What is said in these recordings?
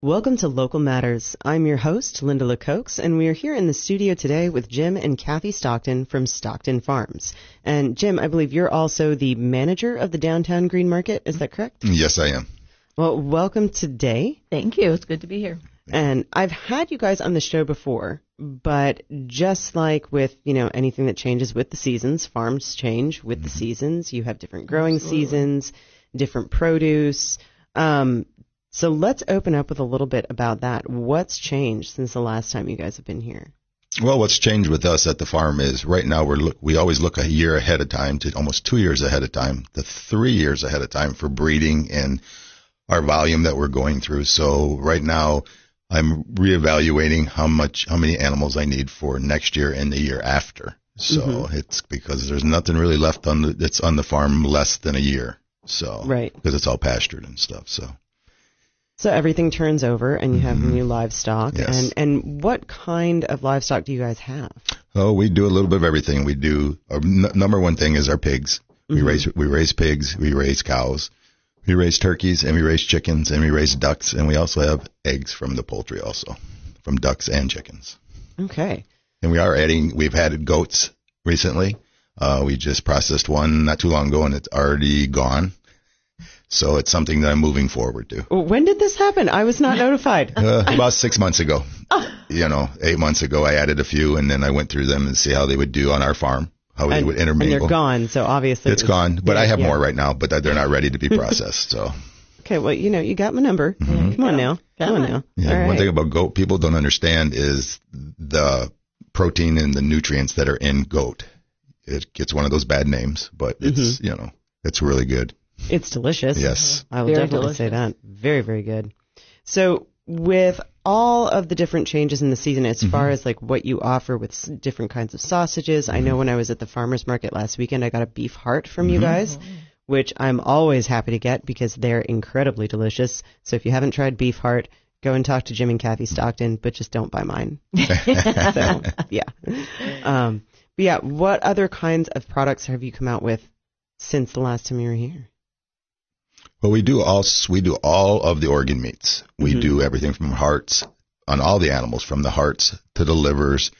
Welcome to Local Matters. I'm your host, Linda LaCoax, and we are here in the studio today with Jim and Kathy Stockton from Stockton Farms. And Jim, I believe you're also the manager of the Downtown Green Market. Is that correct? Yes, I am. Well, welcome today. Thank you. It's good to be here. And I've had you guys on the show before, but just like with, anything that changes with the seasons, farms change with the seasons. You have different growing seasons, different produce. So let's open up with a little bit about that. What's changed since the last time you guys have been here? Well, what's changed with us at the farm is right now we always look a year ahead of time to almost 2 years ahead of time to 3 years ahead of time for breeding and our volume that we're going through. So right now I'm reevaluating how many animals I need for next year and the year after. So it's because there's nothing really left that's on the farm less than a year. So right, because it's all pastured and stuff. So everything turns over and you have new livestock. Yes. And what kind of livestock do you guys have? Oh, we do a little bit of everything. We do our number one thing is our pigs. We raise pigs, we raise cows, we raise turkeys, and we raise chickens, and we raise ducks, and we also have eggs from the poultry also, from ducks and chickens. Okay. And we've added goats recently. We just processed one not too long ago, and it's already gone. So it's something that I'm moving forward to. When did this happen? I was not notified. About 6 months ago. 8 months ago, I added a few, and then I went through them and see how they would do on our farm, how they would intermingle. And they're gone, so obviously it's gone. But I have more right now, but they're not ready to be processed. So. Okay, well, you got my number. Come on now. Yeah, All one right. thing about goat people don't understand is the protein and the nutrients that are in goat. It gets one of those bad names, but it's it's really good. It's delicious. Yes. I will definitely say that. Very, very good. So with all of the different changes in the season, as far as like what you offer with different kinds of sausages, I know when I was at the farmer's market last weekend, I got a beef heart from you guys, which I'm always happy to get because they're incredibly delicious. So if you haven't tried beef heart, go and talk to Jim and Kathy Stockton, but just don't buy mine. So, yeah. But yeah, what other kinds of products have you come out with since the last time you were here? Well, we do all of the organ meats. We do everything from hearts on all the animals, from the hearts to the livers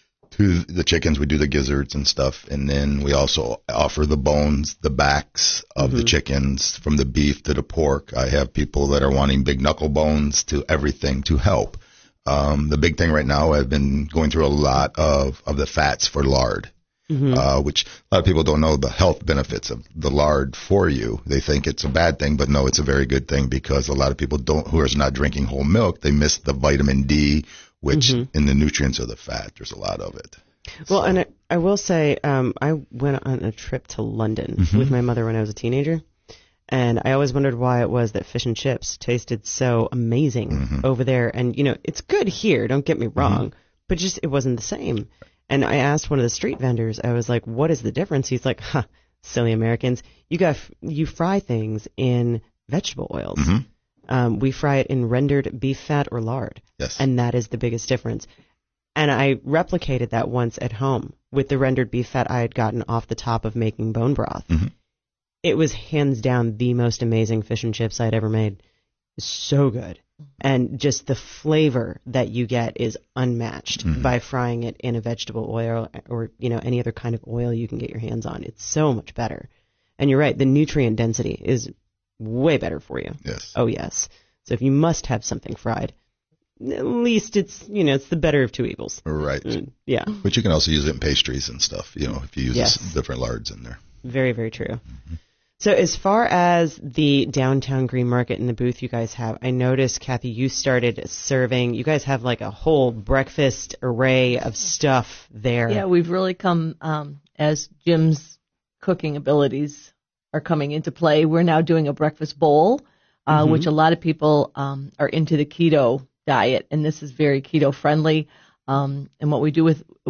to the chickens. We do the gizzards and stuff. And then we also offer the bones, the backs of the chickens, from the beef to the pork. I have people that are wanting big knuckle bones to everything to help. The big thing right now, I've been going through a lot of the fats for lard. Which a lot of people don't know the health benefits of the lard for you. They think it's a bad thing, but no, it's a very good thing because a lot of people who are not drinking whole milk, they miss the vitamin D, which in the nutrients of the fat, there's a lot of it. Well, and I will say, I went on a trip to London with my mother when I was a teenager, and I always wondered why it was that fish and chips tasted so amazing over there. And, it's good here, don't get me wrong, but just it wasn't the same. And I asked one of the street vendors, I was like, what is the difference? He's like, silly Americans. You fry things in vegetable oils. We fry it in rendered beef fat or lard. Yes. And that is the biggest difference. And I replicated that once at home with the rendered beef fat I had gotten off the top of making bone broth. It was hands down the most amazing fish and chips I'd ever made. So good. And just the flavor that you get is unmatched by frying it in a vegetable oil or, any other kind of oil you can get your hands on. It's so much better. And you're right, the nutrient density is way better for you. Yes. Oh, yes. So if you must have something fried, at least it's the better of two evils. Right. Yeah. But you can also use it in pastries and stuff, if you use different lards in there. Very, very true. So as far as the Downtown Green Market and the booth you guys have, I noticed, Kathy, you started serving. You guys have like a whole breakfast array of stuff there. Yeah, we've really come, as Jim's cooking abilities are coming into play, we're now doing a breakfast bowl, which a lot of people are into the keto diet, and this is very keto friendly. And what we do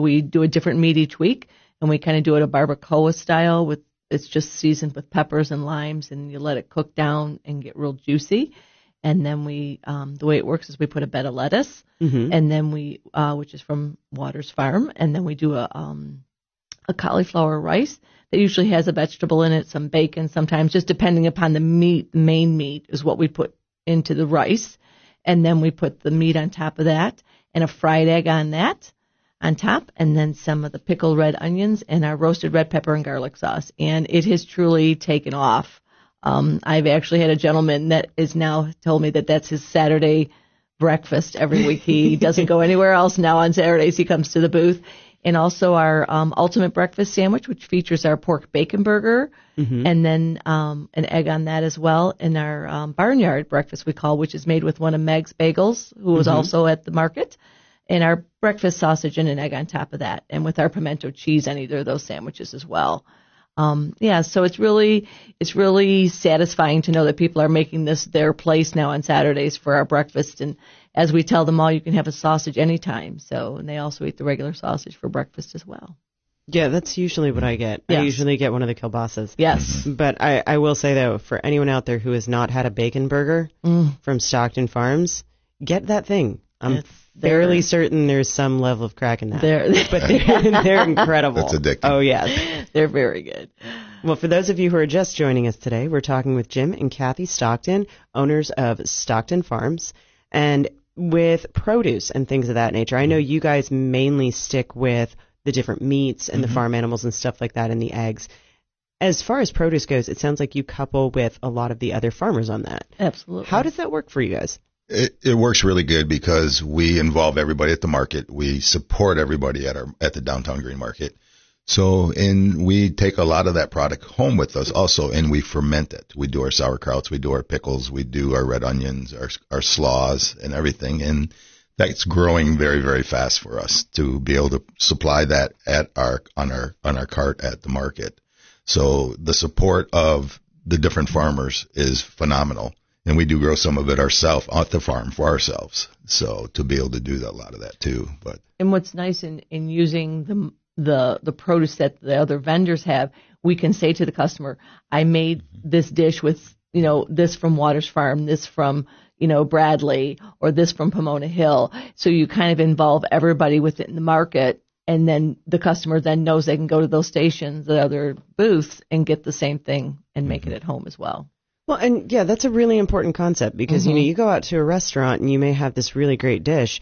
a different meat each week, and we kind of do it a barbacoa style it's just seasoned with peppers and limes, and you let it cook down and get real juicy. And then the way it works is we put a bed of lettuce, and then which is from Waters Farm, and then we do a cauliflower rice that usually has a vegetable in it, some bacon, sometimes just depending upon the meat. The main meat is what we put into the rice. and then we put the meat on top of that and a fried egg on that on top, and then some of the pickled red onions and our roasted red pepper and garlic sauce. And it has truly taken off. I've actually had a gentleman that is now told me that that's his Saturday breakfast every week. He doesn't go anywhere else now. On Saturdays, he comes to the booth. And also our ultimate breakfast sandwich, which features our pork bacon burger, and then an egg on that as well. And our barnyard breakfast we call, which is made with one of Meg's bagels, who was also at the market, and our breakfast sausage and an egg on top of that, and with our pimento cheese on either of those sandwiches as well. So it's really satisfying to know that people are making this their place now on Saturdays for our breakfast. And as we tell them all, you can have a sausage anytime. And they also eat the regular sausage for breakfast as well. Yeah, that's usually what I get. Yes. I usually get one of the kielbasas. Yes. But I will say, though, for anyone out there who has not had a bacon burger from Stockton Farms, get that thing. I'm fairly certain there's some level of crack in that. But they're incredible. That's addictive. Oh, yes. They're very good. Well, for those of you who are just joining us today, we're talking with Jim and Kathy Stockton, owners of Stockton Farms. And with produce and things of that nature, I know you guys mainly stick with the different meats and the farm animals and stuff like that and the eggs. As far as produce goes, it sounds like you couple with a lot of the other farmers on that. Absolutely. How does that work for you guys? It works really good because we involve everybody at the market. We support everybody at the downtown Green Market. So, and we take a lot of that product home with us also, and we ferment it. We do our sauerkrauts, we do our pickles, we do our red onions, our slaws, and everything. And that's growing very, very fast for us to be able to supply that on our cart at the market. So the support of the different farmers is phenomenal. And we do grow some of it ourselves at the farm for ourselves. So to be able to do a lot of that too. And what's nice in using the produce that the other vendors have, we can say to the customer, I made this dish with, this from Waters Farm, this from, Bradley, or this from Pomona Hill. So you kind of involve everybody within the market, and then the customer then knows they can go to those stations, the other booths, and get the same thing and make it at home as well. Well, and yeah, that's a really important concept because, you go out to a restaurant and you may have this really great dish,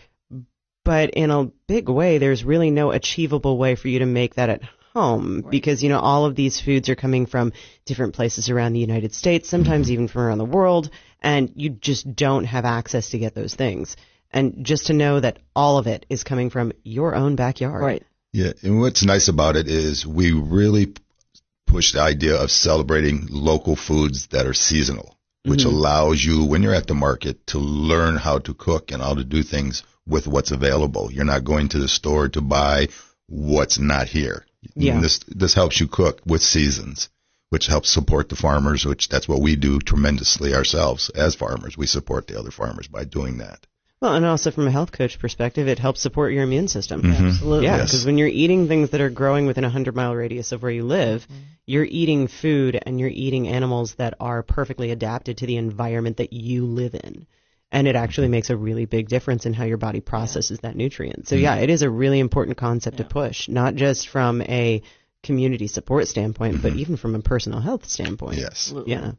but in a big way, there's really no achievable way for you to make that at home because, all of these foods are coming from different places around the United States, sometimes even from around the world, and you just don't have access to get those things. And just to know that all of it is coming from your own backyard. Right. Yeah, and what's nice about it is we really push the idea of celebrating local foods that are seasonal, which allows you, when you're at the market, to learn how to cook and how to do things with what's available. You're not going to the store to buy what's not here. Yeah. And this helps you cook with seasons, which helps support the farmers, which that's what we do tremendously ourselves as farmers. We support the other farmers by doing that. Well, and also from a health coach perspective, it helps support your immune system. Absolutely. Yeah, Yes. because when you're eating things that are growing within a 100-mile radius of where you live, you're eating food and you're eating animals that are perfectly adapted to the environment that you live in. And it actually makes a really big difference in how your body processes that nutrient. So, yeah, it is a really important concept to push, not just from a community support standpoint, but even from a personal health standpoint. Yes. Absolutely. Yeah.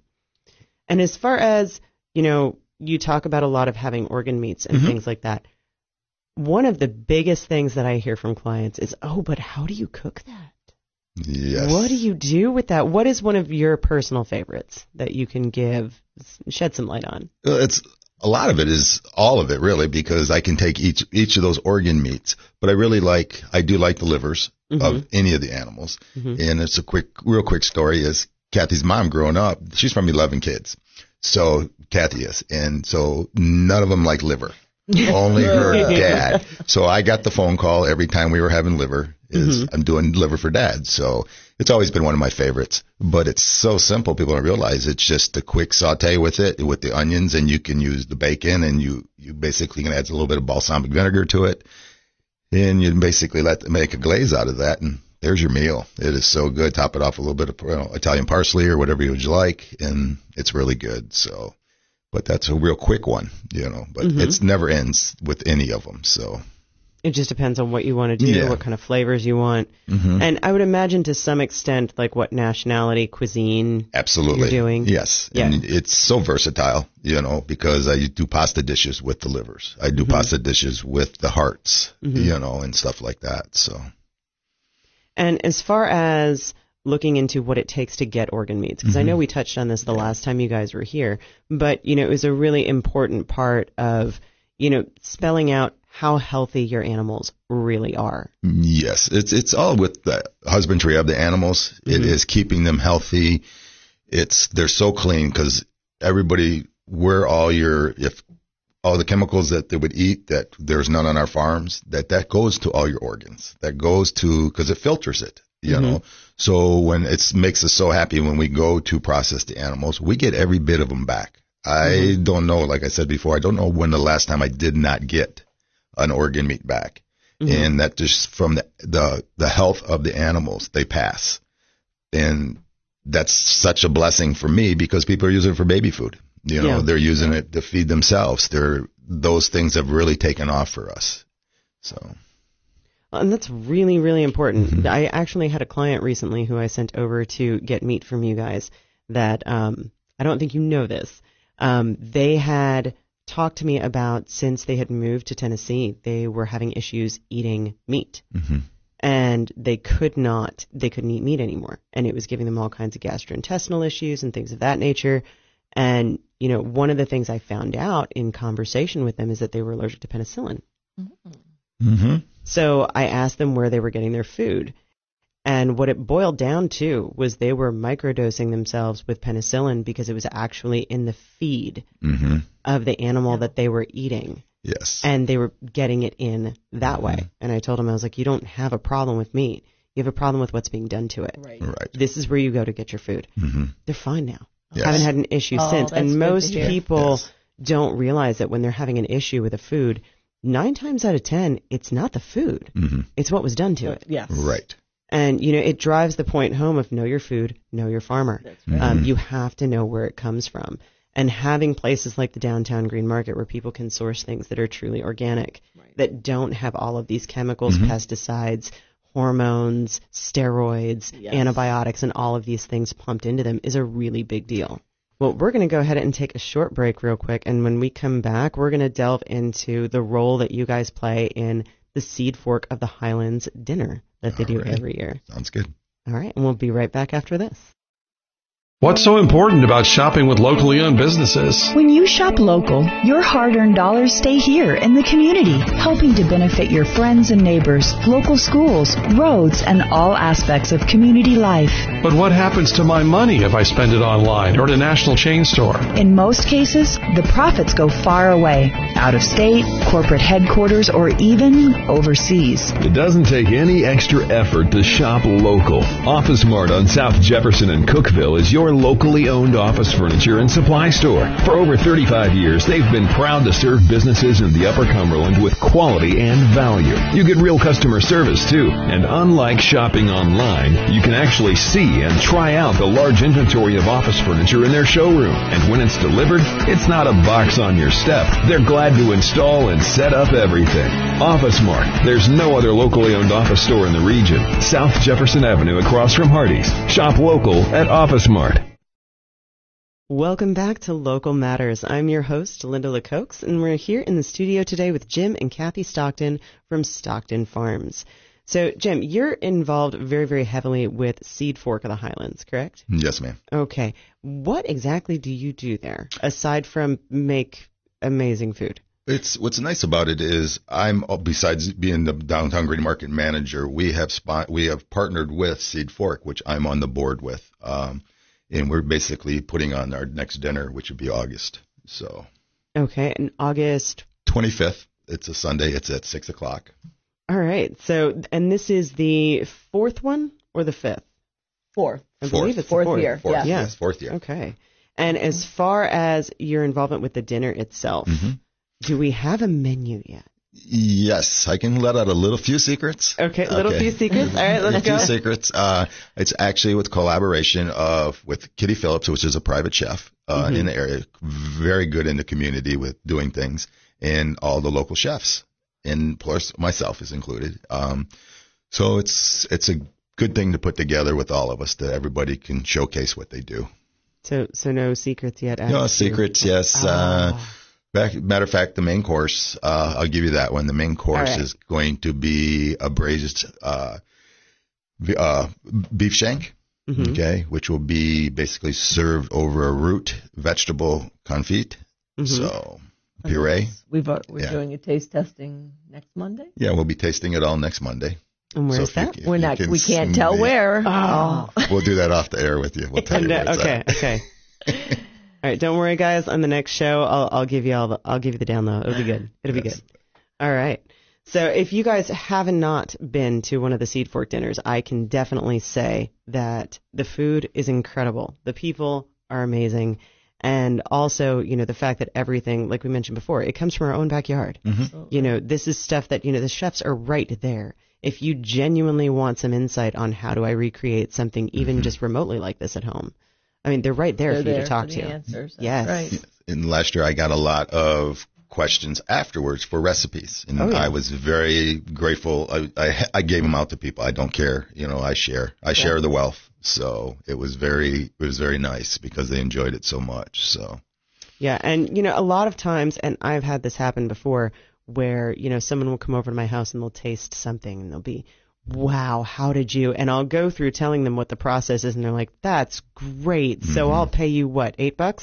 And as far as, you talk about a lot of having organ meats and things like that. One of the biggest things that I hear from clients is, but how do you cook that? Yes. What do you do with that? What is one of your personal favorites that you can shed some light on? It's a lot of it is all of it really, because I can take each of those organ meats, but I do like the livers of any of the animals. And it's real quick story is Kathy's mom growing up, she's from 11 kids. So Kathy is. And so none of them like liver. Only her dad. So I got the phone call every time we were having liver I'm doing liver for dad. So it's always been one of my favorites, but it's so simple. People don't realize it's just a quick saute with the onions, and you can use the bacon, and you basically can add a little bit of balsamic vinegar to it, and you basically make a glaze out of that, and there's your meal. It is so good. Top it off a little bit of Italian parsley or whatever you would like, and it's really good. So, but that's a real quick one, but it's never ends with any of them. So, It just depends on what you want to do, Yeah. what kind of flavors you want. Mm-hmm. And I would imagine to some extent, like what nationality, cuisine Absolutely. you're doing. Yes. Yeah. And it's so versatile, because I do pasta dishes with the livers. I do pasta dishes with the hearts, and stuff like that. So. And as far as looking into what it takes to get organ meats, because I know we touched on this the last time you guys were here, but, it was a really important part of, spelling out how healthy your animals really are. Yes, it's all with the husbandry of the animals. It is keeping them healthy. They're so clean because everybody, if all the chemicals that they would eat, that there's none on our farms, that goes to all your organs. That goes to, because it filters it, So when it makes us so happy when we go to process the animals, we get every bit of them back. I don't know, like I said before, I don't know when the last time I did not get an organ meat back. And that just from the health of the animals, they pass. And that's such a blessing for me because people are using it for baby food. They're using it to feed themselves. Those things have really taken off for us. So. And that's really, really important. I actually had a client recently who I sent over to get meat from you guys that, I don't think you know this. They had talked to me about since they had moved to Tennessee, they were having issues eating meat. And they couldn't eat meat anymore. And it was giving them all kinds of gastrointestinal issues and things of that nature. And, one of the things I found out in conversation with them is that they were allergic to penicillin. So I asked them where they were getting their food. And what it boiled down to was they were microdosing themselves with penicillin because it was actually in the feed of the animal that they were eating. Yes. And they were getting it in that way. And I told them, I was like, you don't have a problem with meat. You have a problem with what's being done to it. Right. This is where you go to get your food. They're fine now. Yes. Haven't had an issue since. That's And good most to hear. people don't realize that when they're having an issue with a food, 9 times out of 10, it's not the food. It's what was done to it. Yes. Right. And, it drives the point home of know your food, know your farmer. That's right. You have to know where it comes from. And having places like the downtown Green Market where people can source things that are truly organic, that don't have all of these chemicals, pesticides, hormones, steroids, antibiotics, and all of these things pumped into them is a really big deal. Well, we're going to go ahead and take a short break real quick. And when we come back, we're going to delve into the role that you guys play in the Seed Fork of the Highlands dinner that they do every year. Sounds good. All right. And we'll be right back after this. What's so important about shopping with locally owned businesses? When you shop local, your hard-earned dollars stay here in the community, helping to benefit your friends and neighbors, local schools, roads, and all aspects of community life. But what happens to my money if I spend it online or at a national chain store? In most cases, the profits go far away, out of state, corporate headquarters, or even overseas. It doesn't take any extra effort to shop local. Office Mart on South Jefferson and Cookeville is your locally owned office furniture and supply store. For over 35 years, they've been proud to serve businesses in the Upper Cumberland with quality and value. You get real customer service, too. And unlike shopping online, you can actually see and try out the large inventory of office furniture in their showroom. And when it's delivered, it's not a box on your step. They're glad to install and set up everything. Office Mart. There's no other locally owned office store in the region. South Jefferson Avenue across from Hardee's. Shop local at Office Mart. Welcome back to Local Matters. I'm your host, Linda LeCoq, and we're here in the studio today with Jim and Kathy Stockton from Stockton Farms. So, Jim, you're involved very, very heavily with Seed Fork of the Highlands, correct? Yes, ma'am. Okay. What exactly do you do there, aside from make amazing food? What's nice about it is besides being the downtown Green Market manager, we have partnered with Seed Fork, which I'm on the board with. And we're basically putting on our next dinner, which would be August. So. Okay, and August 25th. It's a Sunday. It's at 6:00. All right. So, and this is the 4th one or the 5th? 4th. I believe it's the Fourth year. Fourth, Yeah. yes, 4th year. Okay. And as far as your involvement with the dinner itself, do we have a menu yet? Yes, I can let out a few secrets. Okay, few secrets. All right, let's go. A few secrets. It's actually with collaboration with Kitty Phillips, which is a private chef in the area, very good in the community with doing things, and all the local chefs. and plus myself is included. So it's a good thing to put together with all of us that everybody can showcase what they do. So no secrets yet. No secrets, yes. Matter of fact, the main course, I'll give you that one. The main course is going to be a braised beef shank, okay, which will be basically served over a root vegetable confit. So puree. We're doing a taste testing next Monday. Yeah, we'll be tasting it all next Monday. And where's that? We can't tell where. Oh. We'll do that off the air with you. We'll tell you where it's at. Okay. All right, don't worry, guys. On the next show, I'll give you I'll give you the download. It'll be good. It'll be good. All right. So if you guys have not been to one of the Seed Fork dinners, I can definitely say that the food is incredible. The people are amazing. And also, the fact that everything, like we mentioned before, it comes from our own backyard. This is stuff that, the chefs are right there. If you genuinely want some insight on how do I recreate something even just remotely like this at home, I mean, they're right there for you to talk to. Answers. Yes. Right. And last year I got a lot of questions afterwards for recipes, and I was very grateful. I gave them out to people. I don't care. I share the wealth. So it was very nice because they enjoyed it so much. So. Yeah. And, a lot of times, and I've had this happen before, where, someone will come over to my house and they'll taste something and they'll be, wow, how did you? And I'll go through telling them what the process is, and they're like, that's great. So I'll pay you what, $8?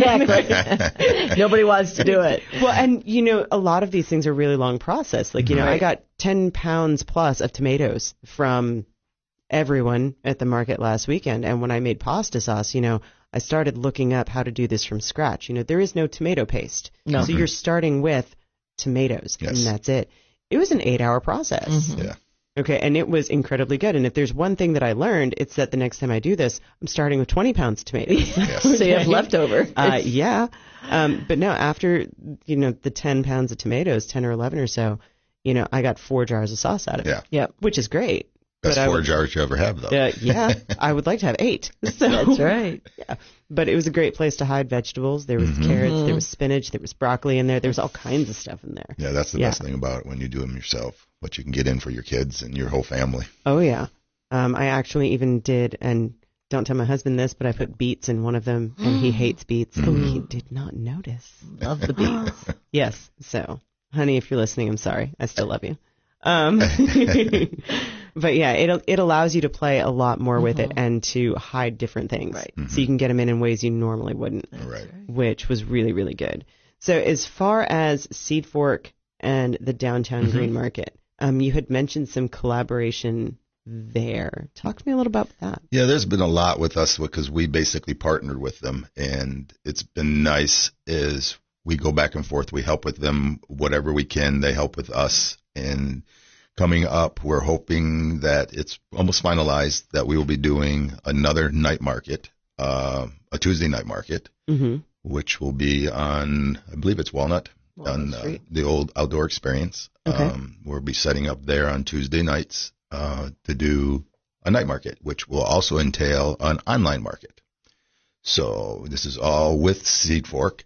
Exactly. Nobody wants to do it. Well, and a lot of these things are really long process. Like, I got 10 pounds plus of tomatoes from everyone at the market last weekend. And when I made pasta sauce, I started looking up how to do this from scratch. There is no tomato paste. No. So you're starting with tomatoes, and that's it. It was an 8-hour process. Yeah. Okay, and it was incredibly good. And if there's one thing that I learned, it's that the next time I do this, I'm starting with 20 pounds of tomatoes. So you have leftover. Yeah. But no, after, the 10 pounds of tomatoes, 10 or 11 or so, I got 4 jars of sauce out of it. Yeah. Which is great. Best 4 jars you ever have, though. Yeah, I would like to have 8. So, that's right. Yeah. But it was a great place to hide vegetables. There was carrots, there was spinach, there was broccoli in there. There was all kinds of stuff in there. Yeah, that's the best thing about it when you do them yourself, what you can get in for your kids and your whole family. Oh, yeah. I actually even did, and don't tell my husband this, but I put beets in one of them, and he hates beets. Oh, he did not notice. Love the beets. Yes. So, honey, if you're listening, I'm sorry. I still love you. But yeah, it allows you to play a lot more with it and to hide different things. Right. So you can get them in ways you normally wouldn't. Right. Which was really, really good. So as far as Seed Fork and the downtown Green Market, you had mentioned some collaboration there. Talk to me a little about that. Yeah, there's been a lot with us because we basically partnered with them, and it's been nice is we go back and forth. We help with them whatever we can. They help with us. And coming up, we're hoping that it's almost finalized that we will be doing another night market, a Tuesday night market, which will be on, I believe it's Walnut on the old Outdoor Experience. Okay. We'll be setting up there on Tuesday nights to do a night market, which will also entail an online market. So this is all with Seed Fork.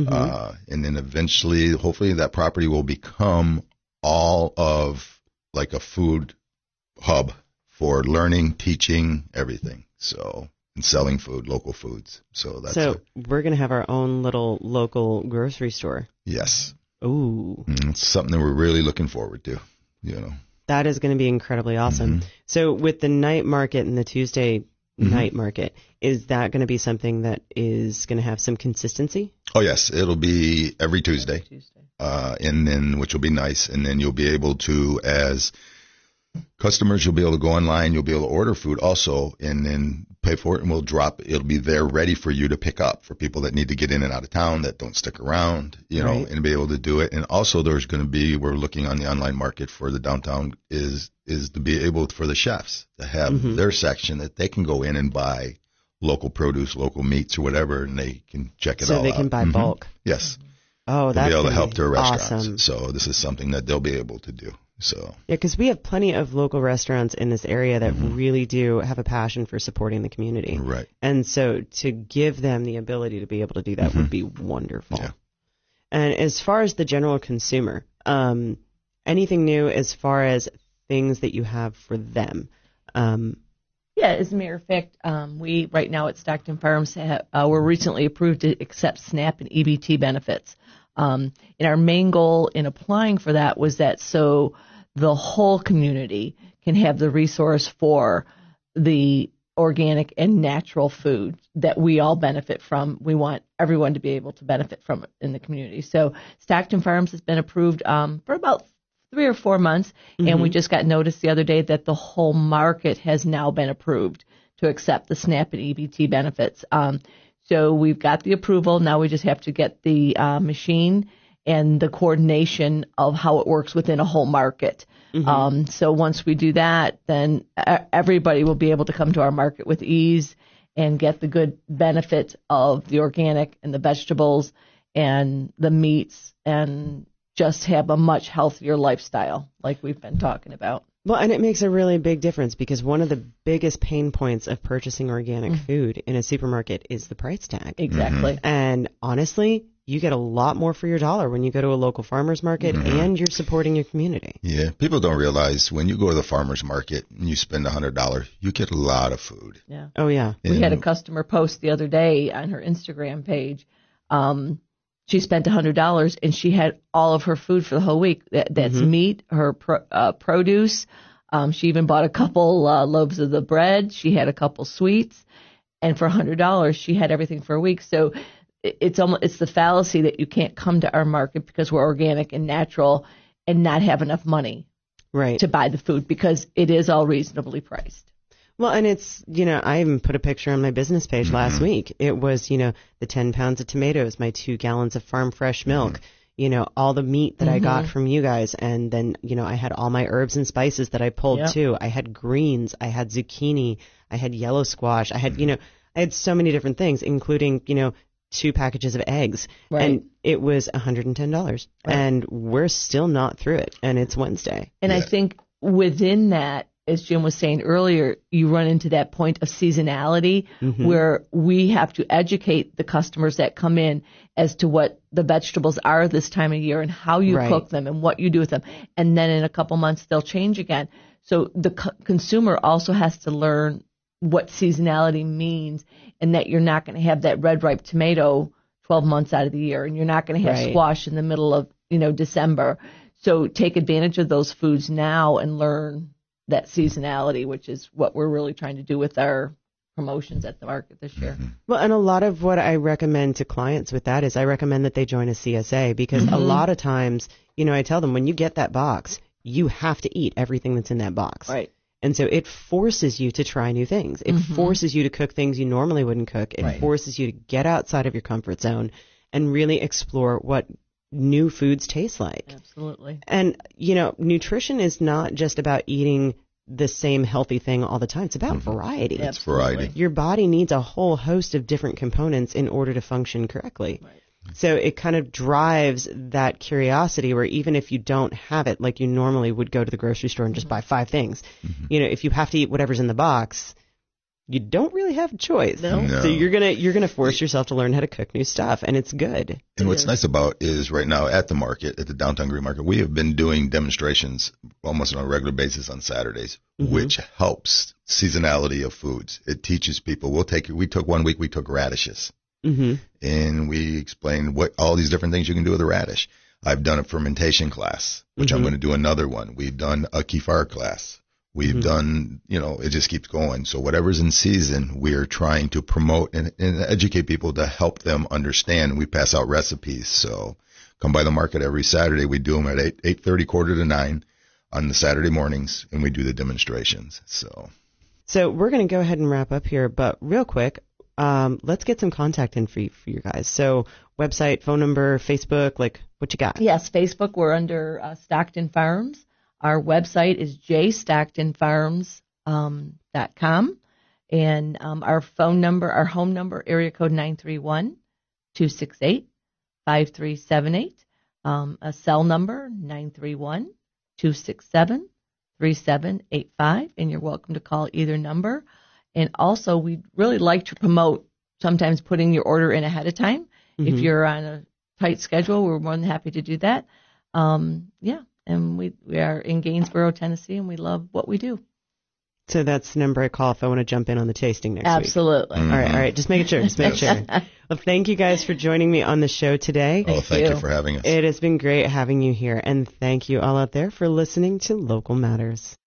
And then eventually, hopefully that property will become all of like a food hub for learning, teaching, everything. So, and selling food, local foods. So we're going to have our own little local grocery store. Yes. Ooh. It's something that we're really looking forward to, That is going to be incredibly awesome. So with the night market and the Tuesday night market, is that going to be something that is going to have some consistency? Oh, yes. It'll be every Tuesday. And then, which will be nice. And then you'll be able to, as customers, you'll be able to go online, you'll be able to order food also, and then pay for it, and it'll be there ready for you to pick up for people that need to get in and out of town that don't stick around, and be able to do it. And also there's going to be, we're looking on the online market for the downtown is to be able for the chefs to have their section that they can go in and buy local produce, local meats or whatever, and they can check it all out. So they can buy bulk. Yes. Oh, that's they'll be able to help their restaurants. Awesome. So this is something that they'll be able to do. So yeah, because we have plenty of local restaurants in this area that really do have a passion for supporting the community. Right. And so to give them the ability to be able to do that would be wonderful. Yeah. And as far as the general consumer, anything new as far as things that you have for them? Yeah, as a matter of fact, we right now at Stockton Farms were recently approved to accept SNAP and EBT benefits. And our main goal in applying for that was that so the whole community can have the resource for the organic and natural food that we all benefit from. We want everyone to be able to benefit from it in the community. So Stockton Farms has been approved for about 3 or 4 months, and we just got notice the other day that the whole market has now been approved to accept the SNAP and EBT benefits. So we've got the approval. Now we just have to get the machine and the coordination of how it works within a whole market. So once we do that, then everybody will be able to come to our market with ease and get the good benefits of the organic and the vegetables and the meats and just have a much healthier lifestyle like we've been talking about. Well, and it makes a really big difference because one of the biggest pain points of purchasing organic food in a supermarket is the price tag. Exactly. And honestly, you get a lot more for your dollar when you go to a local farmer's market and you're supporting your community. Yeah, people don't realize when you go to the farmer's market and you spend $100, you get a lot of food. Yeah. Oh, yeah. We had a customer post the other day on her Instagram page. She spent $100 and she had all of her food for the whole week. That's meat, her produce. She even bought a couple loaves of the bread. She had a couple sweets, and for $100, she had everything for a week. So it's the fallacy that you can't come to our market because we're organic and natural and not have enough money to buy the food because it is all reasonably priced. Well, and it's, I even put a picture on my business page last week. It was, the 10 pounds of tomatoes, my 2 gallons of farm fresh milk, all the meat that I got from you guys. And then, I had all my herbs and spices that I pulled too. I had greens, I had zucchini, I had yellow squash. I had, I had so many different things, including, 2 packages of eggs. Right. And it was $110. Right. And we're still not through it. And it's Wednesday. And I think within that, as Jim was saying earlier, you run into that point of seasonality where we have to educate the customers that come in as to what the vegetables are this time of year and how you cook them and what you do with them. And then in a couple months, they'll change again. So the consumer also has to learn what seasonality means and that you're not going to have that red ripe tomato 12 months out of the year and you're not going to have squash in the middle of, December. So take advantage of those foods now and learn that seasonality, which is what we're really trying to do with our promotions at the market this year. Well, and a lot of what I recommend to clients with that is I recommend that they join a CSA because a lot of times, I tell them when you get that box, you have to eat everything that's in that box. Right. And so it forces you to try new things. It forces you to cook things you normally wouldn't cook. It forces you to get outside of your comfort zone and really explore what new foods taste like. Absolutely. And, nutrition is not just about eating the same healthy thing all the time. It's about variety. It's variety. Your body needs a whole host of different components in order to function correctly. Right. So it kind of drives that curiosity where even if you don't have it, like you normally would go to the grocery store and just buy 5 things, if you have to eat whatever's in the box, you don't really have a choice. No. So you're gonna force yourself to learn how to cook new stuff, and it's good. And what's nice about is right now at the market, at the Downtown Green Market, we have been doing demonstrations almost on a regular basis on Saturdays, which helps seasonality of foods. It teaches people. We took 1 week, we took radishes. And we explained what all these different things you can do with a radish. I've done a fermentation class, which I'm going to do another one. We've done a kefir class. We've done, it just keeps going. So whatever's in season, we're trying to promote and educate people to help them understand. We pass out recipes. So come by the market every Saturday. We do them at 8:30, 8:45 on the Saturday mornings, and we do the demonstrations. So we're going to go ahead and wrap up here, but real quick, let's get some contact info for you guys. So website, phone number, Facebook, what you got? Yes, Facebook, we're under Stockton Farms. Our website is jstocktonfarms.com. And our phone number, our home number, area code 931-268-5378. A cell number, 931-267-3785. And you're welcome to call either number. And also, we'd really like to promote sometimes putting your order in ahead of time. If you're on a tight schedule, we're more than happy to do that. and we are in Gainesboro, Tennessee, and we love what we do. So that's the number I call if I want to jump in on the tasting next week. Absolutely. All right. Just making sure. Well, thank you guys for joining me on the show today. Thank you for having us. It has been great having you here. And thank you all out there for listening to Local Matters.